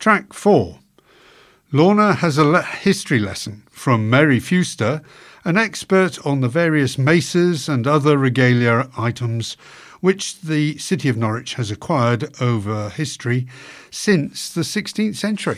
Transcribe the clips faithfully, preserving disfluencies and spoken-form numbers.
Track four. Lorna has a le- history lesson from Mary Fewster, an expert on the various maces and other regalia items which the city of Norwich has acquired over history since the sixteenth century.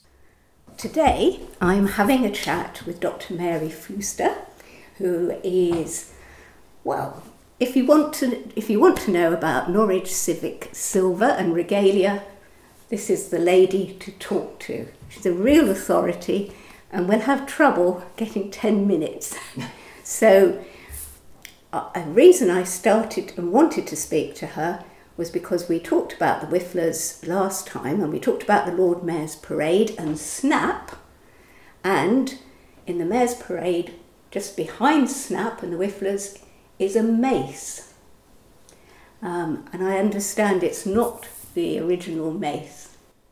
Today I'm having a chat with Doctor Mary Fewster, who is, well, if you want to if you want to know about Norwich civic silver and regalia, this is the lady to talk to. She's a real authority and we'll have trouble getting ten minutes. So uh, a reason I started and wanted to speak to her was because we talked about the Whifflers last time, and we talked about the Lord Mayor's Parade and Snap, and in the Mayor's Parade, just behind Snap and the Whifflers, is a mace. Um, and I understand it's not the original mace.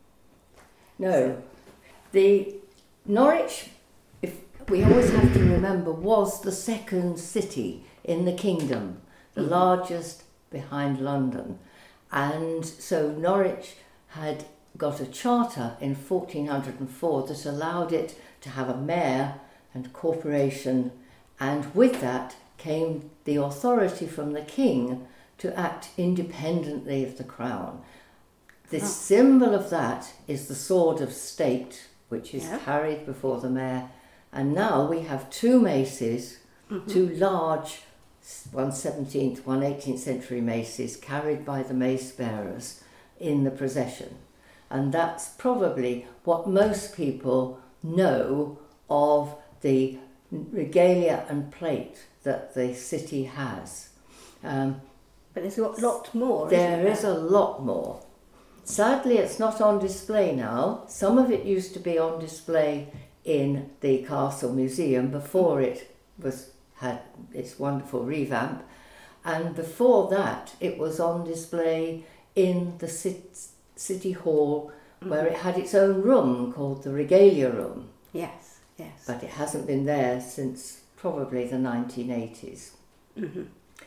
No. The Norwich, if we always have to remember, was the second city in the kingdom, the mm-hmm. largest behind London. And so Norwich had got a charter in fourteen oh four that allowed it to have a mayor and corporation, and with that came the authority from the king to act independently of the crown. The oh. symbol of that is the sword of state, which is yeah. carried before the mayor. And now we have two maces, mm-hmm. two large, one seventeenth, one eighteenth century maces carried by the mace bearers in the procession. And that's probably what most people know of the regalia and plate that the city has. Um, but there's a lot more, There isn't is a lot more. Sadly, it's not on display now. Some of it used to be on display in the Castle Museum before it was had its wonderful revamp, and before that it was on display in the City Hall, where mm-hmm. it had its own room called the Regalia Room. Yes, yes. But it hasn't been there since probably the nineteen eighties. Mm-hmm.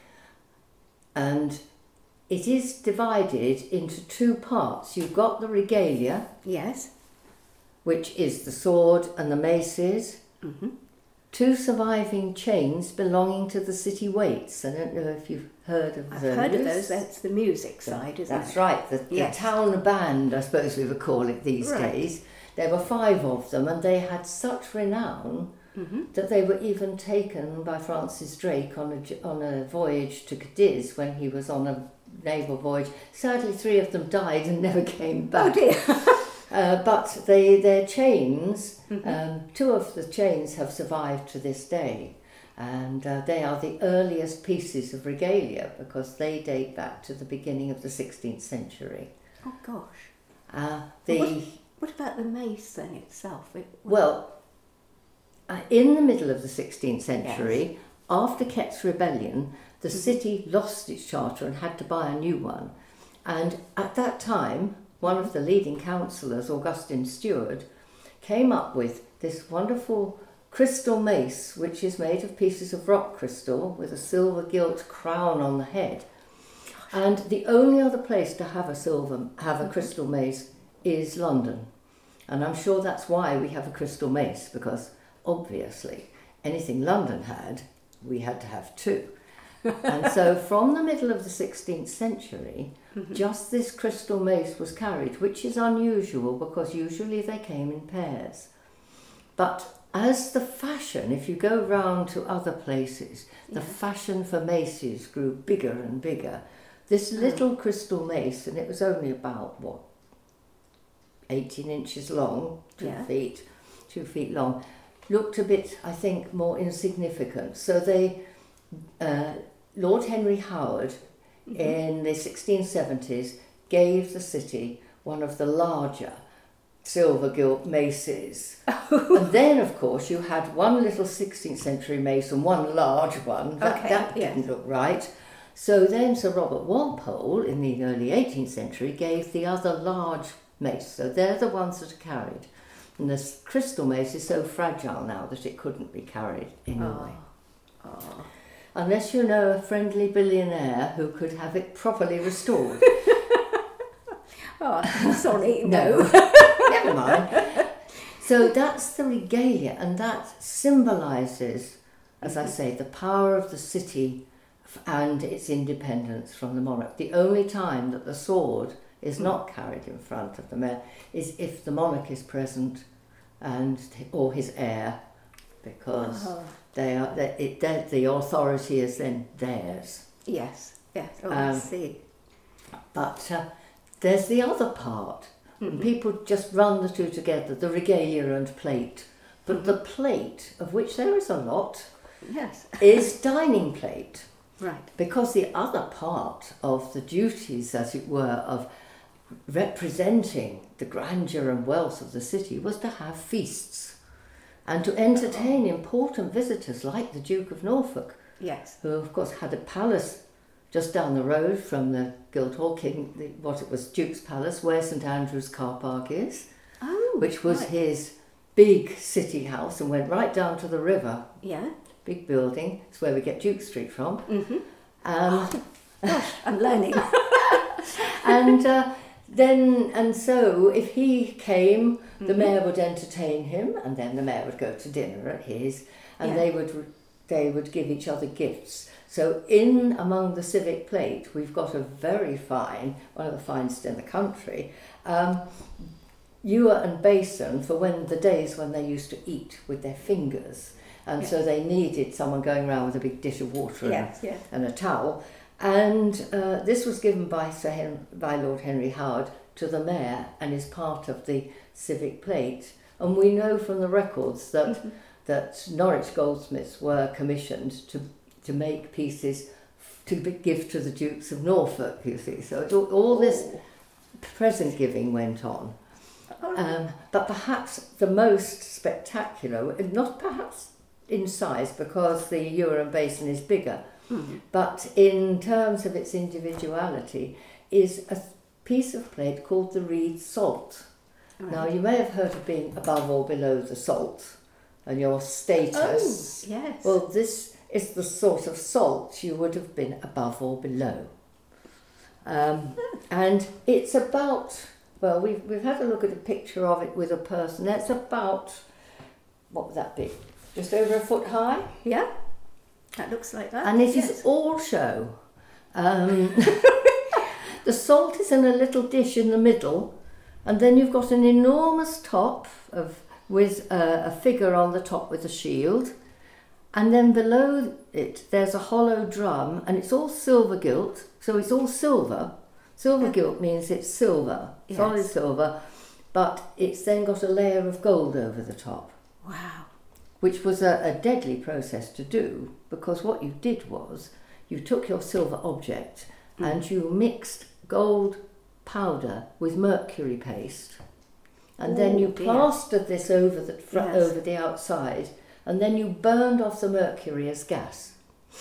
And it is divided into two parts. You've got the regalia, yes, which is the sword and the maces, mm-hmm. two surviving chains belonging to the city waits. I don't know if you've heard of I've those. I've heard of those. That's the music side, isn't That's it? That's right. The, yes. the town band, I suppose we would call it these right. days. There were five of them, and they had such renown mm-hmm. that they were even taken by Francis Drake on a, on a voyage to Cadiz when he was on a naval voyage. Sadly, three of them died and never came back. Oh dear. uh, but they, their chains, mm-hmm. um, two of the chains have survived to this day. And uh, they are the earliest pieces of regalia because they date back to the beginning of the sixteenth century. Oh gosh. Uh, the what, what about the mace then itself? It, well, uh, in the middle of the sixteenth century, yes. after Kett's Rebellion, the mm-hmm. city lost its charter and had to buy a new one. And at that time, one of the leading councillors, Augustine Stewart, came up with this wonderful crystal mace, which is made of pieces of rock crystal with a silver gilt crown on the head. And the only other place to have a silver, have a crystal mace is London. And I'm sure that's why we have a crystal mace, because obviously anything London had, we had to have two. And so from the middle of the sixteenth century, mm-hmm. just this crystal mace was carried, which is unusual because usually they came in pairs. But as the fashion, if you go round to other places, the yeah. fashion for maces grew bigger and bigger. This little mm. crystal mace, and it was only about, what, eighteen inches long, two yeah. feet, two feet long, looked a bit, I think, more insignificant. So they, uh, Lord Henry Howard, mm-hmm. in the sixteen seventies, gave the city one of the larger silver gilt maces. And then, of course, you had one little sixteenth century mace and one large one. That, okay, that yes. didn't look right. So then Sir Robert Walpole, in the early eighteenth century, gave the other large mace. So they're the ones that are carried. And this crystal mace is so fragile now that it couldn't be carried anyway. Oh. Oh. Unless you know a friendly billionaire who could have it properly restored. Oh, sorry, no. no. friend of mine. So that's the regalia, and that symbolises, as I say, the power of the city and its independence from the monarch. The only time that the sword is not carried in front of the mayor is if the monarch is present and or his heir, because oh. they are they, it, they, the authority is then theirs. Yes, yes. Oh, um, I see. But uh, there's the other part. Mm-hmm. People just run the two together, the regalia and plate. But mm-hmm. the plate, of which there is a lot, yes, is dining plate. Right. Because the other part of the duties, as it were, of representing the grandeur and wealth of the city was to have feasts and to entertain important visitors like the Duke of Norfolk. Yes. Who, of course, had a palace just down the road from the Guildhall, King, the, what it was, Duke's Palace, where St Andrew's car park is, oh, which was right. his big city house and went right down to the river. Yeah. Big building. It's where we get Duke Street from. Mm-hmm. Um, oh, gosh, I'm learning. and uh, then, and so if he came, mm-hmm. the mayor would entertain him, and then the mayor would go to dinner at his, and yeah. they would they would give each other gifts. So in among the civic plate, we've got a very fine, one of the finest in the country, um, ewer and basin for when the days when they used to eat with their fingers. And yes. so they needed someone going around with a big dish of water and, yes, yes. and a towel. And uh, this was given by Sir Hen- by Lord Henry Howard to the mayor and is part of the civic plate. And we know from the records that mm-hmm. that Norwich goldsmiths were commissioned to to make pieces to be, give to the Dukes of Norfolk, you see. So it, all this present giving went on. Um, but perhaps the most spectacular, not perhaps in size because the ewer and basin is bigger, mm-hmm. but in terms of its individuality, is a piece of plate called the reed salt. Right. Now you may have heard of being above or below the salt and your status. Oh, yes. Well, this is the sort of salt you would have been above or below. Um, and it's about, well, we've, we've had a look at a picture of it with a person. That's about, what would that be? Just over a foot high? Yeah, that looks like that. And it yes. is all show. Um, the salt is in a little dish in the middle, and then you've got an enormous top of with a, a figure on the top with a shield, and then below it there's a hollow drum, and it's all silver gilt, so it's all silver. Silver yeah. gilt means it's silver, yes. solid silver, but it's then got a layer of gold over the top. Wow. Which was a, a deadly process to do, because what you did was you took your silver object mm. and you mixed gold powder with mercury paste, and Ooh, then you plastered dear. this over the fr- yes. over the outside, and then you burned off the mercury as gas.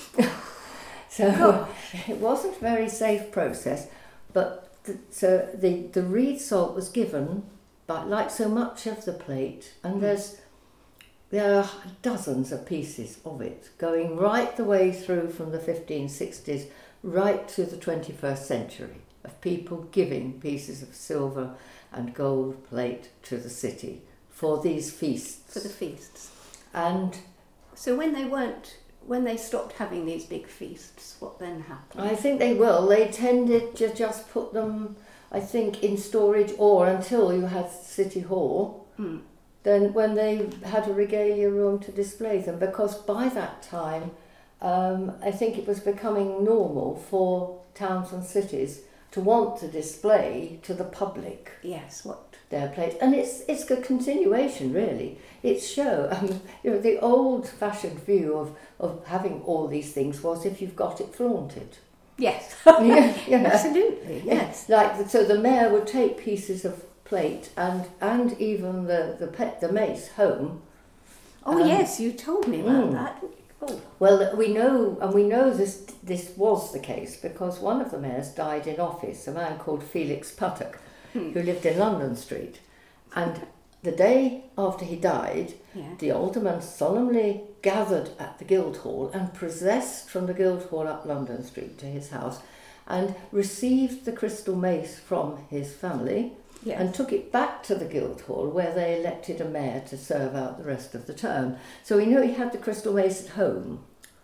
So oh. it wasn't a very safe process, but the, so the, the reed salt was given, but like so much of the plate, and mm. there's there are dozens of pieces of it going right the way through from the fifteen sixties right to the twenty-first century, of people giving pieces of silver and gold plate to the city for these feasts. For the feasts. And so when they weren't, when they stopped having these big feasts, what then happened? I think they will. They tended to just put them, I think, in storage, or until you had City Hall, mm. then when they had a regalia room to display them, because by that time, um, I think it was becoming normal for towns and cities to want to display to the public. Yes, what their plates, and it's it's a continuation really. It's show. Um, you know, the old-fashioned view of of having all these things was if you've got it flaunted. Yes, yeah, you know. Absolutely. Yes, like so the mayor would take pieces of plate and and even the the pet the mace home. Oh um, yes, you told me about mm. that. Oh. Well, we know, and we know this this was the case because one of the mayors died in office, a man called Felix Puttock, hmm. who lived in London Street. And the day after he died, yeah. the aldermen solemnly gathered at the Guildhall and processed from the Guildhall up London Street to his house and received the crystal mace from his family Yes. and took it back to the Guildhall where they elected a mayor to serve out the rest of the term. So we know he had the crystal mace at home.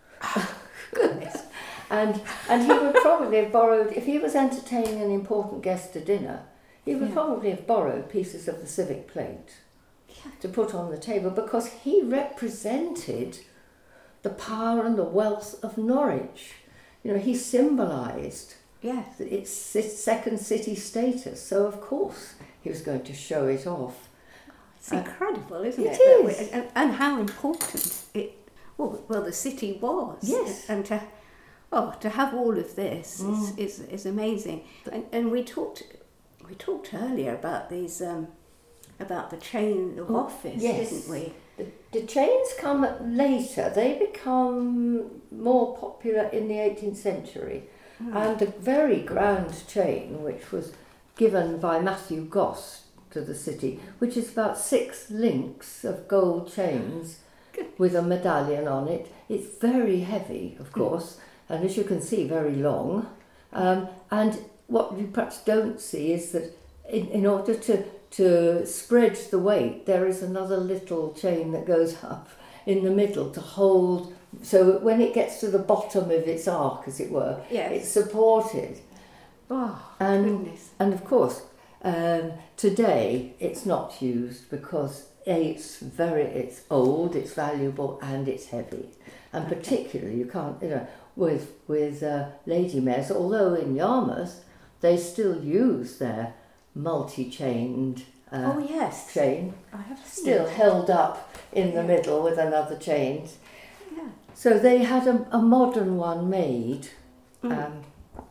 Goodness. and and he would probably have borrowed, if he was entertaining an important guest to dinner, he would Yeah. probably have borrowed pieces of the civic plate Yeah. to put on the table, because he represented the power and the wealth of Norwich. You know, he symbolised Yes. its, its second city status, so of course he was going to show it off. It's incredible, isn't it it? That is. we- And, and how important it, well, well, the city was. Yes. And to, oh, to have all of this Mm. is, is, is amazing. And, and we talked, we talked earlier about these, um, about the chain of Oh, office, yes. didn't we? The, the chains come later. They become more popular in the eighteenth century. Hmm. And the very grand chain, which was given by Matthew Goss to the city, which is about six links of gold chains with a medallion on it. It's very heavy, of course, and as you can see, very long. Um, and what you perhaps don't see is that in, in order to, to spread the weight, there is another little chain that goes up in the middle to hold, so when it gets to the bottom of its arc, as it were, Yes. it's supported. Oh, And, goodness. and of course, um, today it's not used because A, it's very, it's old, it's valuable, and it's heavy. And Okay. particularly, you can't, you know, with, with uh, lady mares, although in Yarmouth, they still use their multi-chained uh, Oh, yes. chain, I have seen still it. held up in the Yeah. middle with another chain. Yeah. So they had a, a modern one made, Mm. um,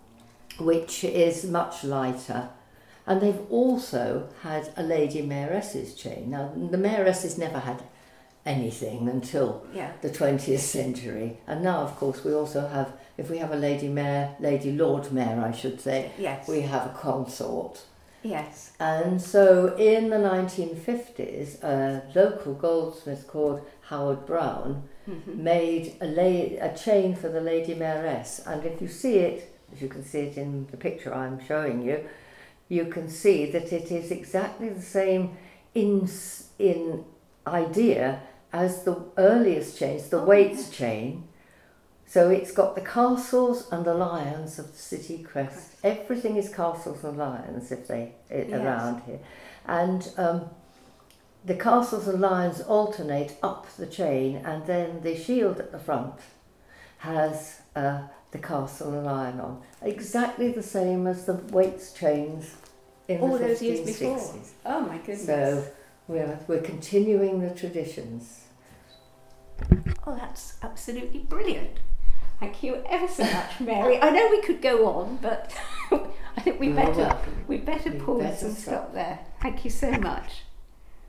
which is much lighter. And they've also had a Lady Mayoress's chain. Now, the Mayoresses never had anything until Yeah. the twentieth century. And now, of course, we also have, if we have a Lady Mayor, Lady Lord Mayor, I should say, Yes. we have a consort. Yes. And so in the nineteen fifties, a local goldsmith called Howard Brown Mm-hmm. made a, la- a chain for the Lady Mayoress. And if you see it, as you can see it in the picture I'm showing you, you can see that it is exactly the same in, s- in idea as the earliest chains, the Oh, Waits chain. So it's got the castles and the lions of the city crest. Everything is castles and lions if they i Yes. around here, and um, the castles and lions alternate up the chain, and then the shield at the front has uh, the castle and lion on, exactly the same as the Waits chains in All the those years fifteen before. sixties. Oh, my goodness. So we're we're continuing the traditions. Oh, that's absolutely brilliant. Thank you ever so much, Mary. I know we could go on, but I think we You're better welcome. we better We pause better and stop. stop there. Thank you so much.